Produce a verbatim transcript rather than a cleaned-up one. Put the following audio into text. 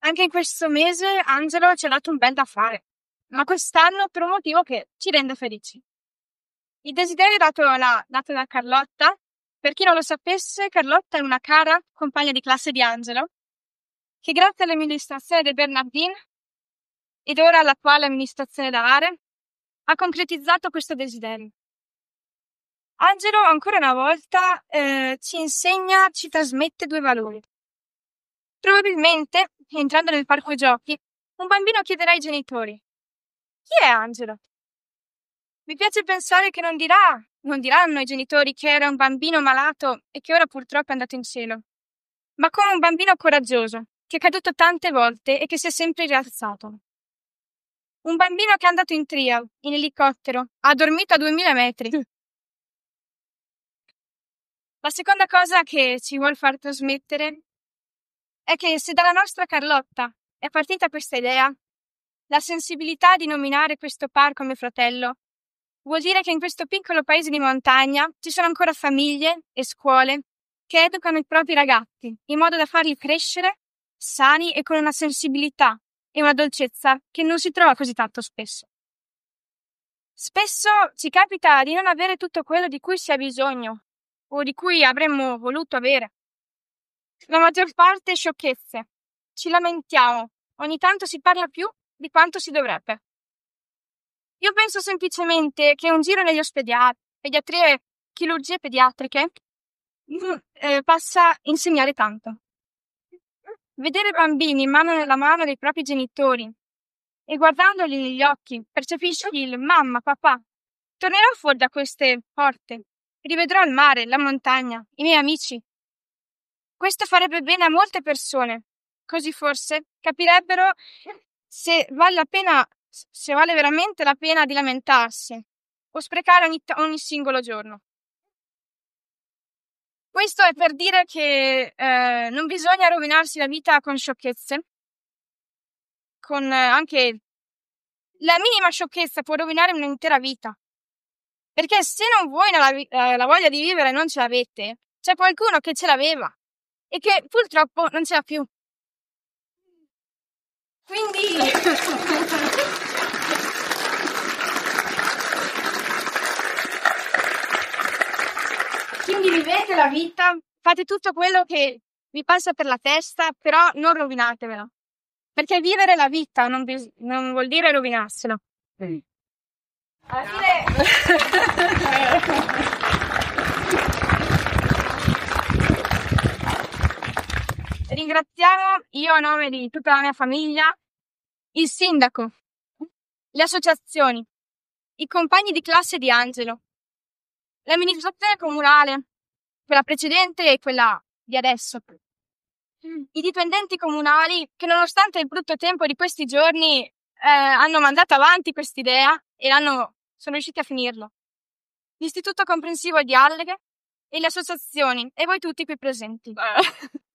Anche in questo mese Angelo ci ha dato un bel da fare, ma quest'anno per un motivo che ci rende felici. Il desiderio dato, la, dato da Carlotta, per chi non lo sapesse, Carlotta è una cara compagna di classe di Angelo, che grazie all'amministrazione del Bernardin ed ora all'attuale amministrazione da Are, ha concretizzato questo desiderio. Angelo, ancora una volta, eh, ci insegna, ci trasmette due valori. Probabilmente, entrando nel parco giochi, un bambino chiederà ai genitori: chi è Angelo? Mi piace pensare che non dirà, non diranno ai genitori che era un bambino malato e che ora purtroppo è andato in cielo, ma come un bambino coraggioso, che è caduto tante volte e che si è sempre rialzato. Un bambino che è andato in trial, in elicottero, ha dormito a duemila metri. La seconda cosa che ci vuol far trasmettere è che se dalla nostra Carlotta è partita questa idea, la sensibilità di nominare questo parco mio fratello, vuol dire che in questo piccolo paese di montagna ci sono ancora famiglie e scuole che educano i propri ragazzi in modo da farli crescere sani e con una sensibilità e una dolcezza che non si trova così tanto spesso. Spesso ci capita di non avere tutto quello di cui si ha bisogno o di cui avremmo voluto avere. La maggior parte sciocchezze. Ci lamentiamo. Ogni tanto si parla più di quanto si dovrebbe. Io penso semplicemente che un giro negli ospedali, pediatrie, chirurgie pediatriche eh, possa insegnare tanto. Vedere bambini in mano nella mano dei propri genitori e guardandoli negli occhi percepisci il mamma, papà. Tornerò fuori da queste porte, rivedrò il mare, la montagna, i miei amici. Questo farebbe bene a molte persone, così forse capirebbero se vale la pena, se vale veramente la pena di lamentarsi o sprecare ogni, ogni singolo giorno. Questo è per dire che eh, non bisogna rovinarsi la vita con sciocchezze, con eh, anche la minima sciocchezza può rovinare un'intera vita. Perché se non vuoi la, eh, la voglia di vivere non ce l'avete, c'è qualcuno che ce l'aveva e che purtroppo non ce l'ha più. Quindi quindi vivete la vita, fate tutto quello che vi passa per la testa, però non rovinatevela. Perché vivere la vita non, bis- non vuol dire rovinarsela. Sì. Alla fine ringraziamo, io a nome di tutta la mia famiglia, il sindaco, le associazioni, i compagni di classe di Angelo, l'amministrazione comunale, quella precedente e quella di adesso, i dipendenti comunali che nonostante il brutto tempo di questi giorni eh, hanno mandato avanti quest'idea e l'hanno, sono riusciti a finirlo, l'Istituto Comprensivo di Alleghe e le associazioni e voi tutti qui presenti.